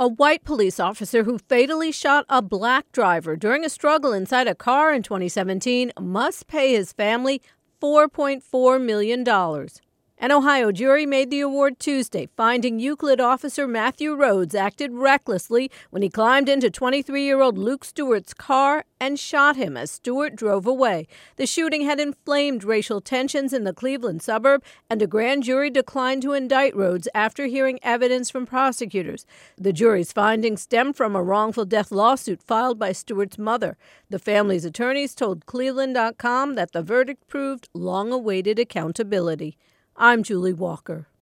A white police officer who fatally shot a black driver during a struggle inside a car in 2017 must pay his family $4.4 million. An Ohio jury made the award Tuesday, finding Euclid officer Matthew Rhodes acted recklessly when he climbed into 23-year-old Luke Stewart's car and shot him as Stewart drove away. The shooting had inflamed racial tensions in the Cleveland suburb, and a grand jury declined to indict Rhodes after hearing evidence from prosecutors. The jury's findings stemmed from a wrongful death lawsuit filed by Stewart's mother. The family's attorneys told Cleveland.com that the verdict proved long-awaited accountability. I'm Julie Walker.